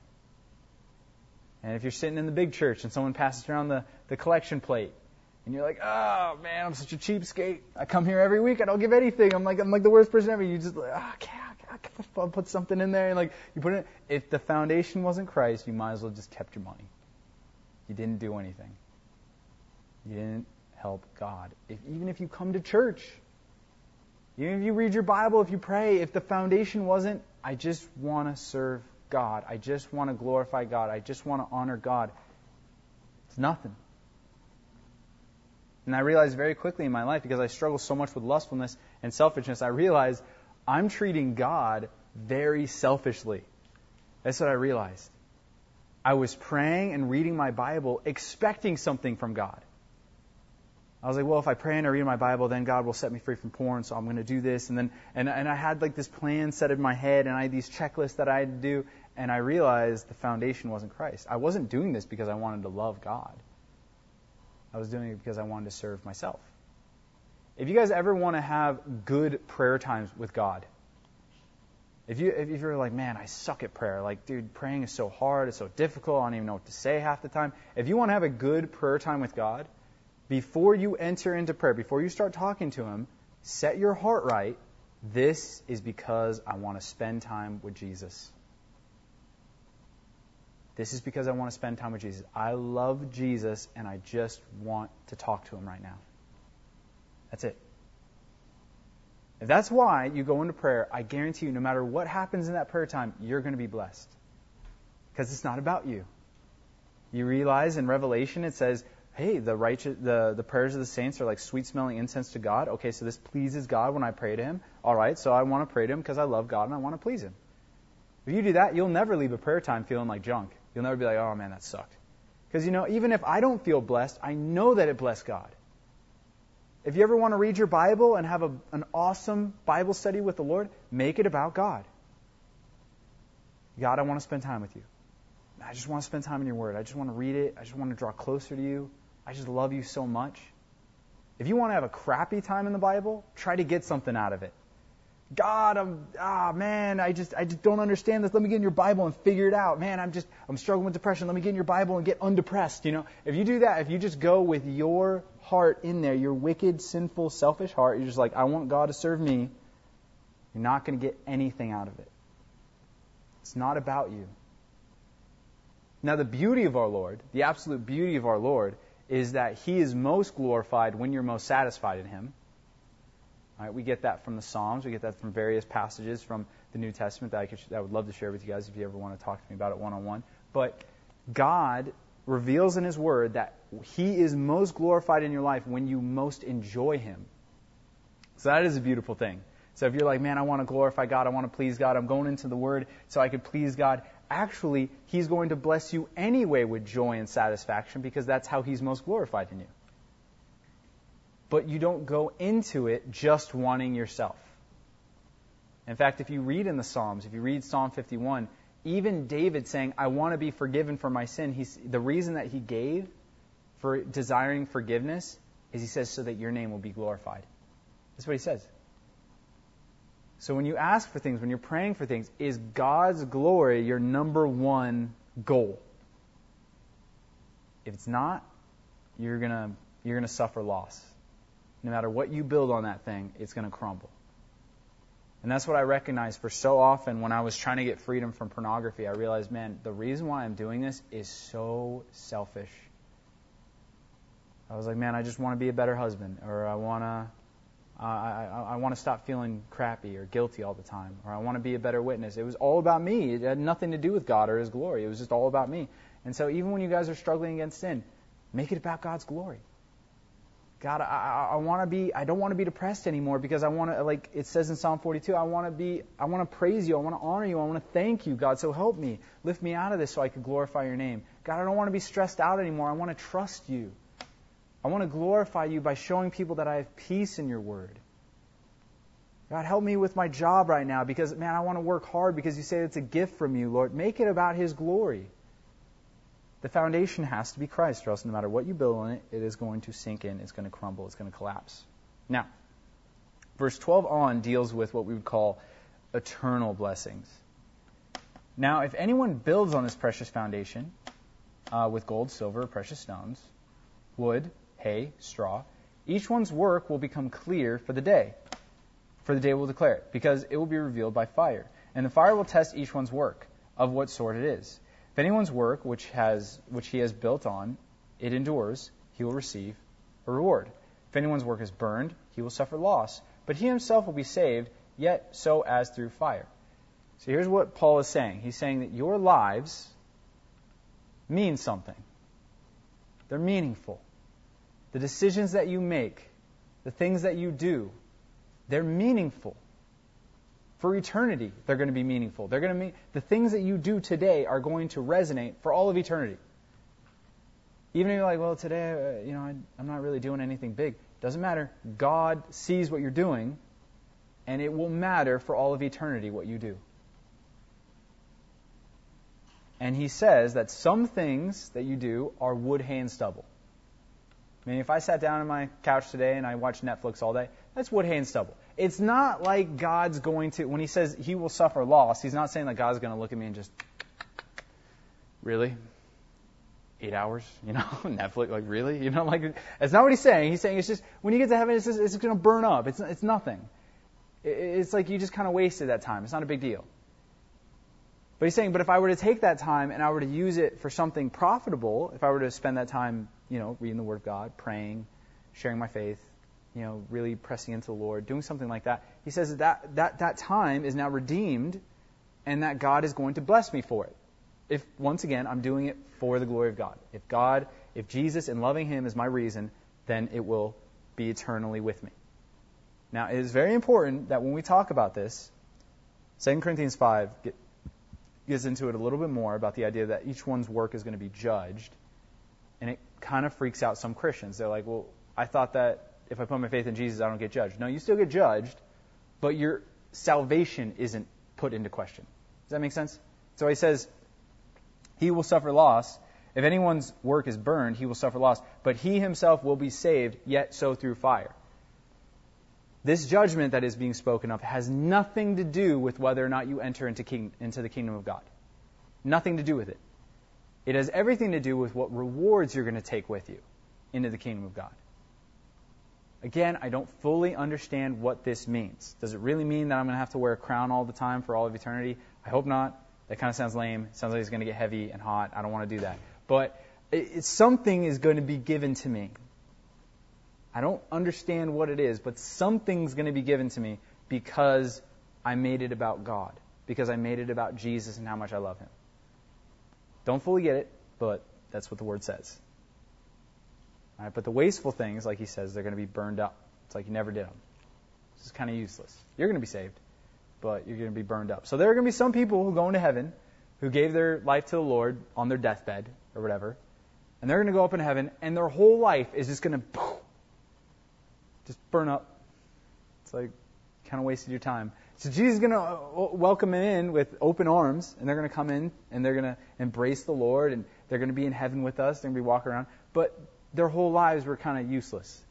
And if you're sitting in the big church and someone passes around the collection plate, and you're like, oh man, I'm such a cheapskate. I come here every week, I don't give anything. I'm like the worst person ever. You just like, I'll put something in there, and like you put it. If the foundation wasn't Christ, you might as well just kept your money. You didn't do anything. You didn't help God. Even if you come to church, even if you read your Bible, if you pray, if the foundation wasn't I just want to serve God. I just want to glorify God. I just want to honor God. It's nothing. And I realized very quickly in my life, because I struggle so much with lustfulness and selfishness, I realized I'm treating God very selfishly. That's what I realized. I was praying and reading my Bible expecting something from God. I was like, well, if I pray and I read my Bible, then God will set me free from porn, so I'm going to do this. And I had like this plan set in my head, and I had these checklists that I had to do, and I realized the foundation wasn't Christ. I wasn't doing this because I wanted to love God. I was doing it because I wanted to serve myself. If you guys ever want to have good prayer times with God, if you're like, man, I suck at prayer. Like, dude, praying is so hard. It's so difficult. I don't even know what to say half the time. If you want to have a good prayer time with God, before you enter into prayer, before you start talking to Him, set your heart right. This is because I want to spend time with Jesus. This is because I want to spend time with Jesus. I love Jesus, and I just want to talk to Him right now. That's it. If that's why you go into prayer, I guarantee you, no matter what happens in that prayer time, you're going to be blessed. Because it's not about you. You realize in Revelation it says, hey, the prayers of the saints are like sweet-smelling incense to God. Okay, so this pleases God when I pray to Him. All right, so I want to pray to Him because I love God and I want to please Him. If you do that, you'll never leave a prayer time feeling like junk. You'll never be like, oh man, that sucked. Because, even if I don't feel blessed, I know that it blessed God. If you ever want to read your Bible and have an awesome Bible study with the Lord, make it about God. God, I want to spend time with you. I just want to spend time in your Word. I just want to read it. I just want to draw closer to you. I just love you so much. If you want to have a crappy time in the Bible, try to get something out of it. God, I just don't understand this. Let me get in your Bible and figure it out. Man, I'm struggling with depression. Let me get in your Bible and get undepressed. If you do that, if you just go with your heart in there, your wicked, sinful, selfish heart, you're just like, I want God to serve me. You're not going to get anything out of it. It's not about you. Now, the beauty of our Lord, the absolute beauty of our Lord, is that He is most glorified when you're most satisfied in Him. All right, we get that from the Psalms. We get that from various passages from the New Testament that I would love to share with you guys if you ever want to talk to me about it one-on-one. But God reveals in His Word that He is most glorified in your life when you most enjoy Him. So that is a beautiful thing. So if you're like, man, I want to glorify God, I want to please God, I'm going into the Word so I could please God, actually, He's going to bless you anyway with joy and satisfaction because that's how He's most glorified in you. But you don't go into it just wanting yourself. In fact, if you read in the Psalms, if you read Psalm 51, even David saying, I want to be forgiven for my sin, the reason that he gave for desiring forgiveness is he says, so that your name will be glorified. That's what he says. So when you ask for things, when you're praying for things, is God's glory your number one goal? If it's not, you're gonna suffer loss. No matter what you build on that thing, it's going to crumble. And that's what I recognized for so often when I was trying to get freedom from pornography. I realized, man, the reason why I'm doing this is so selfish. I was like, man, I just want to be a better husband, or I want to stop feeling crappy or guilty all the time, or I want to be a better witness. It was all about me. It had nothing to do with God or His glory. It was just all about me. And so even when you guys are struggling against sin, make it about God's glory. God, I don't want to be depressed anymore because I want to, like it says in Psalm 42, I want to praise you, I want to honor you, I want to thank you, God, so help me. Lift me out of this so I could glorify your name. God, I don't want to be stressed out anymore. I want to trust you. I want to glorify you by showing people that I have peace in your word. God, help me with my job right now because, man, I want to work hard because you say it's a gift from you, Lord. Make it about His glory. The foundation has to be Christ, or else no matter what you build on it, it is going to sink in, it's going to crumble, it's going to collapse. Now, verse 12 on deals with what we would call eternal blessings. Now, if anyone builds on this precious foundation with gold, silver, precious stones, wood, hay, straw, each one's work will become clear for the day will declare it, because it will be revealed by fire. And the fire will test each one's work, of what sort it is. If anyone's work, which he has built on, it endures, he will receive a reward. If anyone's work is burned, he will suffer loss, but he himself will be saved, yet so as through fire. So here's what Paul is saying. He's saying that your lives mean something. They're meaningful. The decisions that you make, the things that you do, they're meaningful. For eternity, they're going to be meaningful. They're going to the things that you do today are going to resonate for all of eternity. Even if you're like, well, today, I'm not really doing anything big. Doesn't matter. God sees what you're doing, and it will matter for all of eternity what you do. And he says that some things that you do are wood, hay, and stubble. I mean, if I sat down on my couch today and I watched Netflix all day, that's wood, hay, and stubble. It's not like God's going to, when he says he will suffer loss, he's not saying that God's going to look at me and just, really? 8 hours? Netflix, like, really? Like, that's not what he's saying. He's saying it's just, when you get to heaven, it's going to burn up. It's nothing. It's like you just kind of wasted that time. It's not a big deal. But he's saying, but if I were to take that time and I were to use it for something profitable, if I were to spend that time, reading the Word of God, praying, sharing my faith, really pressing into the Lord, doing something like that, he says that time is now redeemed and that God is going to bless me for it. If, once again, I'm doing it for the glory of God. If Jesus and loving Him is my reason, then it will be eternally with me. Now, it is very important that when we talk about this, 2 Corinthians 5 gets into it a little bit more about the idea that each one's work is going to be judged. And it kind of freaks out some Christians. They're like, well, I thought that if I put my faith in Jesus, I don't get judged. No, you still get judged, but your salvation isn't put into question. Does that make sense? So he says, he will suffer loss. If anyone's work is burned, he will suffer loss. But he himself will be saved, yet so through fire. This judgment that is being spoken of has nothing to do with whether or not you enter into the kingdom of God. Nothing to do with it. It has everything to do with what rewards you're going to take with you into the kingdom of God. Again, I don't fully understand what this means. Does it really mean that I'm going to have to wear a crown all the time for all of eternity? I hope not. That kind of sounds lame. It sounds like it's going to get heavy and hot. I don't want to do that. But something is going to be given to me. I don't understand what it is, but something's going to be given to me because I made it about God, because I made it about Jesus and how much I love Him. Don't fully get it, but that's what the Word says. All right, but the wasteful things, like he says, they're going to be burned up. It's like you never did them. This is kind of useless. You're going to be saved, but you're going to be burned up. So there are going to be some people who go into heaven who gave their life to the Lord on their deathbed or whatever, and they're going to go up in heaven, and their whole life is just going to just burn up. It's like kind of wasted your time. So Jesus is going to welcome them in with open arms, and they're going to come in, and they're going to embrace the Lord, and they're going to be in heaven with us. They're going to be walking around. But their whole lives were kind of useless.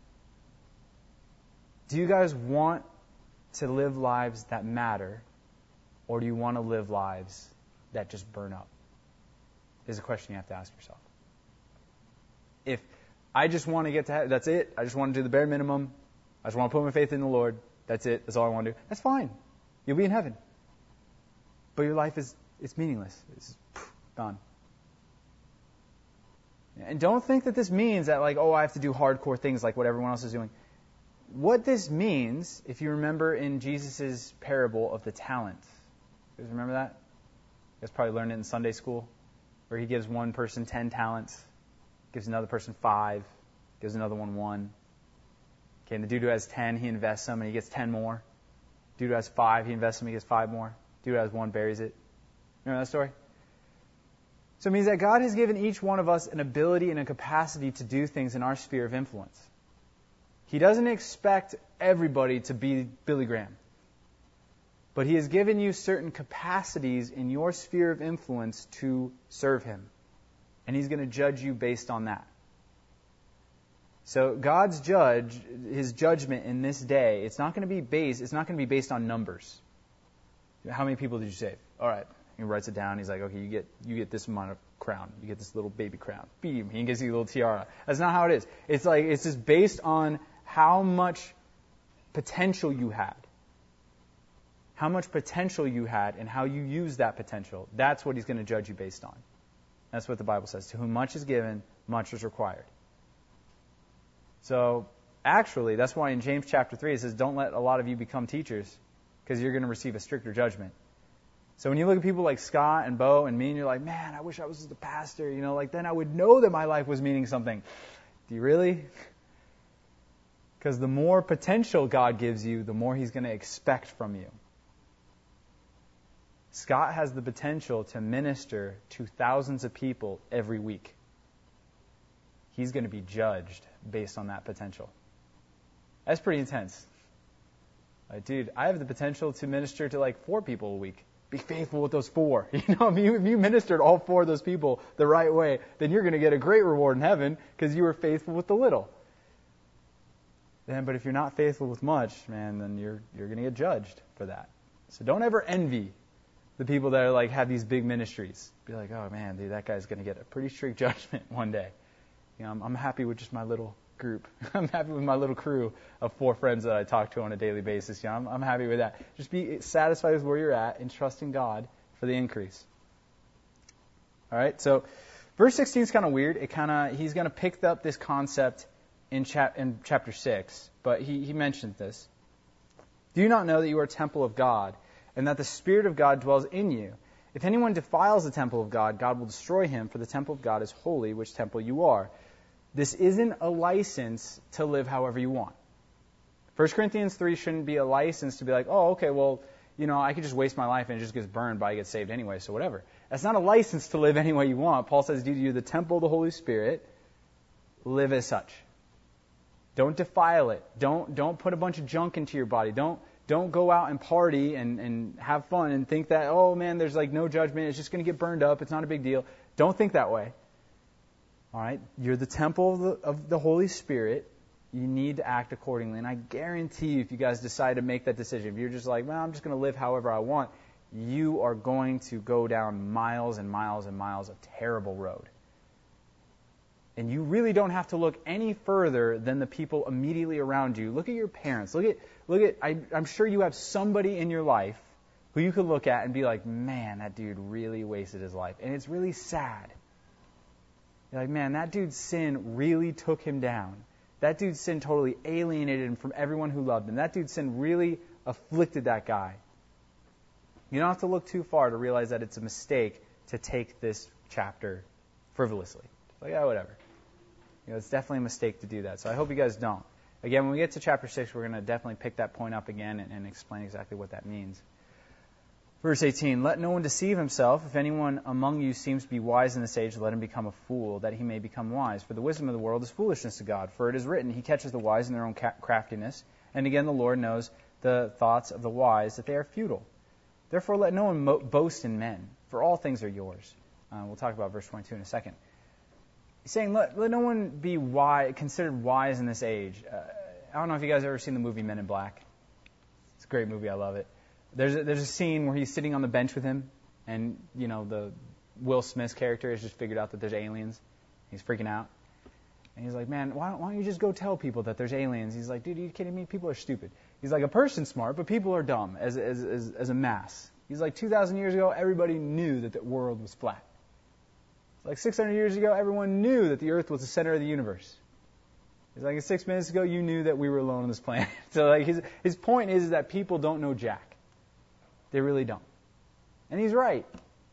Do you guys want to live lives that matter, or do you want to live lives that just burn up? Is a question you have to ask yourself. If I just want to get to heaven, that's it. I just want to do the bare minimum. I just want to put my faith in the Lord. That's it. That's all I want to do. That's fine. You'll be in heaven. But your life it's meaningless. It's gone. And don't think that this means that I have to do hardcore things like what everyone else is doing. What this means, if you remember in Jesus' parable of the talent. You guys remember that? You guys probably learned it in Sunday school, where he gives one person 10 talents. Gives another person 5, gives another one 1. Okay, and the dude who has 10, he invests them and he gets 10 more. Dude who has 5, he invests them, he gets 5 more. Dude who has 1 buries it. Remember that story? So it means that God has given each one of us an ability and a capacity to do things in our sphere of influence. He doesn't expect everybody to be Billy Graham. But He has given you certain capacities in your sphere of influence to serve Him. And He's going to judge you based on that. So God's His judgment in this day, it's not going to be based on numbers. How many people did you save? All right. He writes it down. He's like, okay, you get this amount of crown. You get this little baby crown. Beam. He gives you a little tiara. That's not how it is. It's just based on how much potential you had. How much potential you had and how you use that potential. That's what He's going to judge you based on. That's what the Bible says. To whom much is given, much is required. So, actually, that's why in James chapter 3 it says, don't let a lot of you become teachers, because you're going to receive a stricter judgment. So when you look at people like Scott and Bo and me, and you're like, man, I wish I was the pastor, like then I would know that my life was meaning something. Do you really? Because the more potential God gives you, the more He's going to expect from you. Scott has the potential to minister to thousands of people every week. He's going to be judged based on that potential. That's pretty intense. Dude, I have the potential to minister to like 4 people a week. Be faithful with those 4. If you ministered all 4 of those people the right way, then you're going to get a great reward in heaven because you were faithful with the little. But if you're not faithful with much, man, then you're going to get judged for that. So don't ever envy the people that are like have these big ministries. Be like, oh man, dude, that guy's going to get a pretty strict judgment one day. I'm happy with just my little group. I'm happy with my little crew of 4 friends that I talk to on a daily basis. I'm happy with that. Just be satisfied with where you're at and trust in God for the increase. All right, so verse 16 is kind of weird. He's going to pick up this concept in chapter 6, but he mentioned this. Do you not know that you are a temple of God, and that the Spirit of God dwells in you? If anyone defiles the temple of God, God will destroy him, for the temple of God is holy, which temple you are. This isn't a license to live however you want. 1 Corinthians 3 shouldn't be a license to be like, oh, okay, well, I could just waste my life and it just gets burned, but I get saved anyway, so whatever. That's not a license to live any way you want. Paul says, dude, you're the temple of the Holy Spirit. Live as such. Don't defile it. Don't put a bunch of junk into your body. Don't go out and party and have fun and think that, oh man, there's like no judgment. It's just going to get burned up. It's not a big deal. Don't think that way. All right? You're the temple of the Holy Spirit. You need to act accordingly. And I guarantee you, if you guys decide to make that decision, if you're just like, well, I'm just going to live however I want, you are going to go down miles and miles and miles of terrible road. And you really don't have to look any further than the people immediately around you. Look at your parents. I'm sure you have somebody in your life who you could look at and be like, man, that dude really wasted his life. And it's really sad. You're like, man, that dude's sin really took him down. That dude's sin totally alienated him from everyone who loved him. That dude's sin really afflicted that guy. You don't have to look too far to realize that it's a mistake to take this chapter frivolously. Like, yeah, whatever. It's definitely a mistake to do that. So I hope you guys don't. Again, when we get to chapter 6, we're going to definitely pick that point up again and explain exactly what that means. Verse 18, let no one deceive himself. If anyone among you seems to be wise in this age, let him become a fool, that he may become wise. For the wisdom of the world is foolishness to God. For it is written, He catches the wise in their own craftiness. And again, the Lord knows the thoughts of the wise, that they are futile. Therefore, let no one boast in men, for all things are yours. We'll talk about verse 22 in a second. He's saying, let no one be considered wise in this age. I don't know if you guys have ever seen the movie Men in Black. It's a great movie. I love it. There's a scene where he's sitting on the bench with him, and the Will Smith's character has just figured out that there's aliens. He's freaking out, and he's like, "Man, why don't you just go tell people that there's aliens?" He's like, "Dude, are you kidding me? People are stupid." He's like, "A person's smart, but people are dumb as a mass." He's like, 2,000 years ago, everybody knew that the world was flat. Like 600 years ago, everyone knew that the Earth was the center of the universe. It's like 6 minutes ago, you knew that we were alone on this planet. So like his point is that people don't know jack. They really don't. And he's right.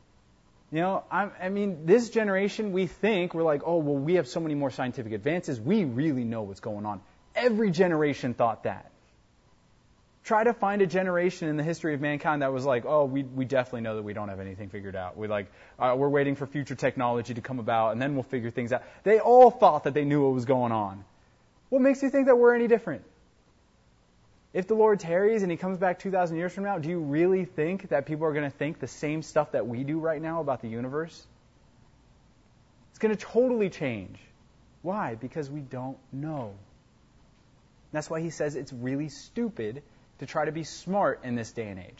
This generation, we think, we're like, oh, well, we have so many more scientific advances. We really know what's going on. Every generation thought that. Try to find a generation in the history of mankind that was like, oh, we definitely know that we don't have anything figured out. We're waiting for future technology to come about, and then we'll figure things out. They all thought that they knew what was going on. What makes you think that we're any different? If the Lord tarries and He comes back 2,000 years from now, do you really think that people are going to think the same stuff that we do right now about the universe? It's going to totally change. Why? Because we don't know. That's why He says it's really stupid to try to be smart in this day and age.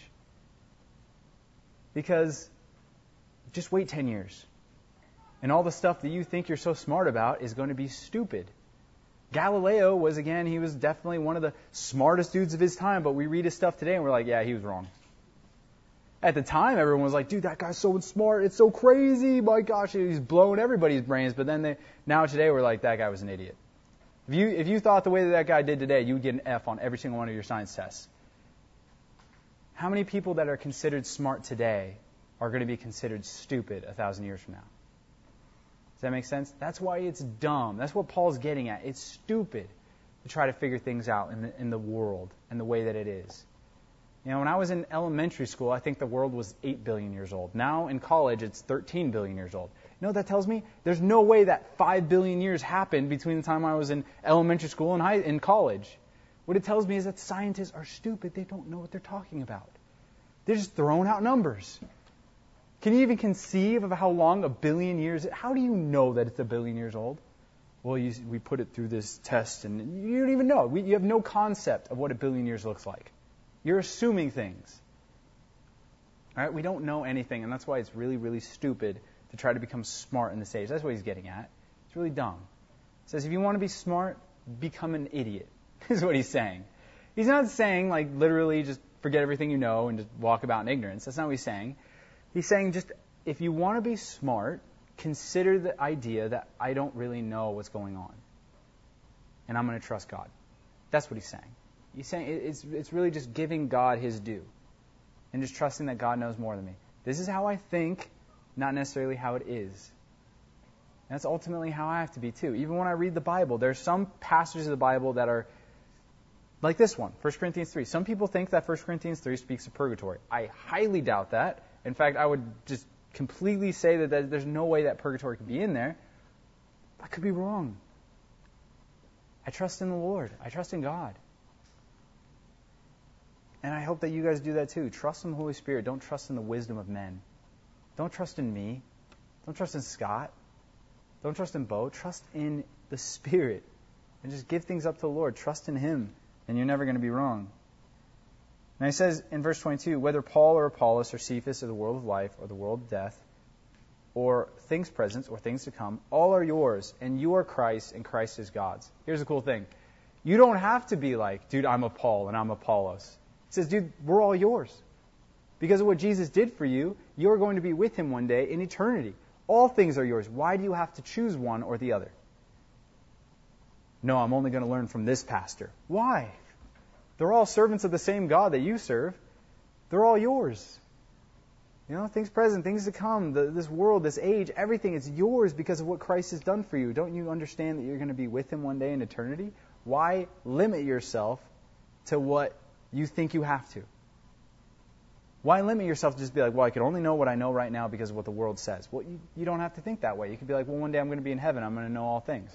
Because just wait 10 years. And all the stuff that you think you're so smart about is going to be stupid. Galileo he was definitely one of the smartest dudes of his time, but we read his stuff today and we're like, yeah, he was wrong. At the time, everyone was like, dude, that guy's so smart, it's so crazy, my gosh, he's blowing everybody's brains, but then now today we're like, that guy was an idiot. If you thought the way that guy did today, you would get an F on every single one of your science tests. How many people that are considered smart today are going to be considered stupid 1,000 years from now? Does that make sense? That's why it's dumb. That's what Paul's getting at. It's stupid to try to figure things out in the world and the way that it is. You know, when I was in elementary school, I think the world was 8 billion years old. Now in college, it's 13 billion years old. You know what that tells me? There's no way that 5 billion years happened between the time I was in elementary school and in college. What it tells me is that scientists are stupid. They don't know what they're talking about. They're just throwing out numbers. Can you even conceive of how long a billion years is? How do you know that it's a billion years old? Well, we put it through this test, and you don't even know. You have no concept of what a billion years looks like. You're assuming things. All right? We don't know anything, and that's why it's really, really stupid to try to become smart in this age. That's what he's getting at. It's really dumb. He says, if you want to be smart, become an idiot, is what he's saying. He's not saying, like, literally just forget everything you know and just walk about in ignorance. That's not what he's saying. He's saying just, if you want to be smart, consider the idea that I don't really know what's going on. And I'm going to trust God. That's what he's saying. He's saying it's really just giving God his due. And just trusting that God knows more than me. This is how I think, not necessarily how it is. And that's ultimately how I have to be too. Even when I read the Bible, there's some passages of the Bible that are like this one, 1 Corinthians 3. Some people think that 1 Corinthians 3 speaks of purgatory. I highly doubt that. In fact, I would just completely say that there's no way that purgatory could be in there. I could be wrong. I trust in the Lord. I trust in God. And I hope that you guys do that too. Trust in the Holy Spirit. Don't trust in the wisdom of men. Don't trust in me. Don't trust in Scott. Don't trust in Bo. Trust in the Spirit. And just give things up to the Lord. Trust in Him. And you're never going to be wrong. Now he says in verse 22, whether Paul or Apollos or Cephas or the world of life or the world of death or things present or things to come, all are yours, and you are Christ, and Christ is God's. Here's the cool thing. You don't have to be like, dude, I'm a Paul and I'm Apollos. He says, dude, we're all yours. Because of what Jesus did for you, you're going to be with Him one day in eternity. All things are yours. Why do you have to choose one or the other? No, I'm only going to learn from this pastor. Why? They're all servants of the same God that you serve. They're all yours. You know, things present, things to come, this world, this age, everything, it's yours because of what Christ has done for you. Don't you understand that you're going to be with Him one day in eternity? Why limit yourself to what you think you have to? Why limit yourself to just be like, well, I can only know what I know right now because of what the world says? Well, you don't have to think that way. You could be like, well, one day I'm going to be in heaven. I'm going to know all things.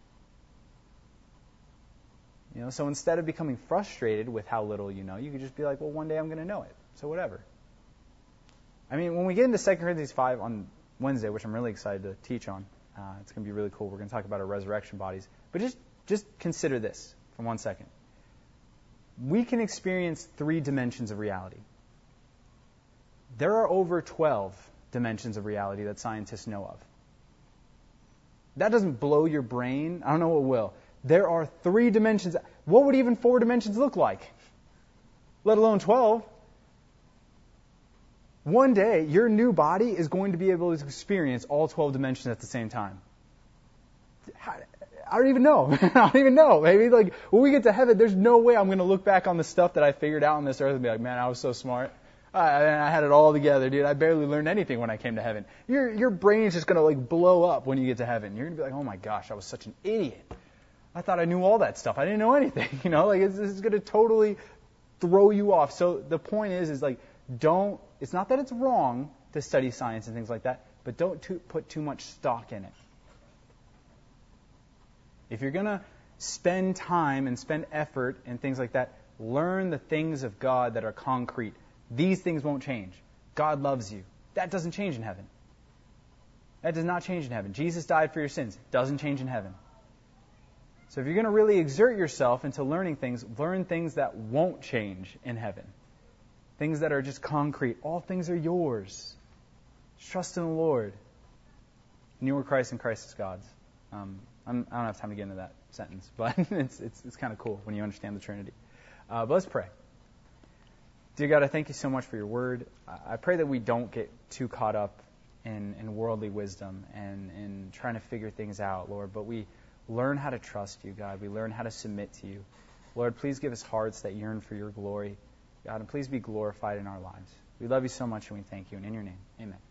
You know, so instead of becoming frustrated with how little you know, you could just be like, well, one day I'm going to know it. So whatever. I mean, when we get into 2 Corinthians 5 on Wednesday, which I'm really excited to teach on, it's going to be really cool. We're going to talk about our resurrection bodies. But just consider this for 1 second. We can experience 3 dimensions of reality. There are over 12 dimensions of reality that scientists know of. That doesn't blow your brain. I don't know what will. There are 3 dimensions. What would even 4 dimensions look like? Let alone 12. One day, your new body is going to be able to experience all 12 dimensions at the same time. I don't even know. I don't even know. Maybe like when we get to heaven, there's no way I'm going to look back on the stuff that I figured out on this earth and be like, man, I was so smart. I had it all together, dude. I barely learned anything when I came to heaven. Your brain is just going to like blow up when you get to heaven. You're going to be like, oh my gosh, I was such an idiot. I thought I knew all that stuff. I didn't know anything. You know, like it's going to totally throw you off. So the point is like, it's not that it's wrong to study science and things like that, but don't put too much stock in it. If you're going to spend time and spend effort and things like that, learn the things of God that are concrete. These things won't change. God loves you. That doesn't change in heaven. That does not change in heaven. Jesus died for your sins. It doesn't change in heaven. So if you're going to really exert yourself into learning things, learn things that won't change in heaven. Things that are just concrete. All things are yours. Just trust in the Lord. And you are Christ and Christ is God's. I don't have time to get into that sentence, but it's kind of cool when you understand the Trinity. But let's pray. Dear God, I thank you so much for your word. I pray that we don't get too caught up in worldly wisdom and in trying to figure things out, Lord, but we learn how to trust you, God. We learn how to submit to you. Lord, please give us hearts that yearn for your glory. God, and please be glorified in our lives. We love you so much and we thank you. And in your name, amen.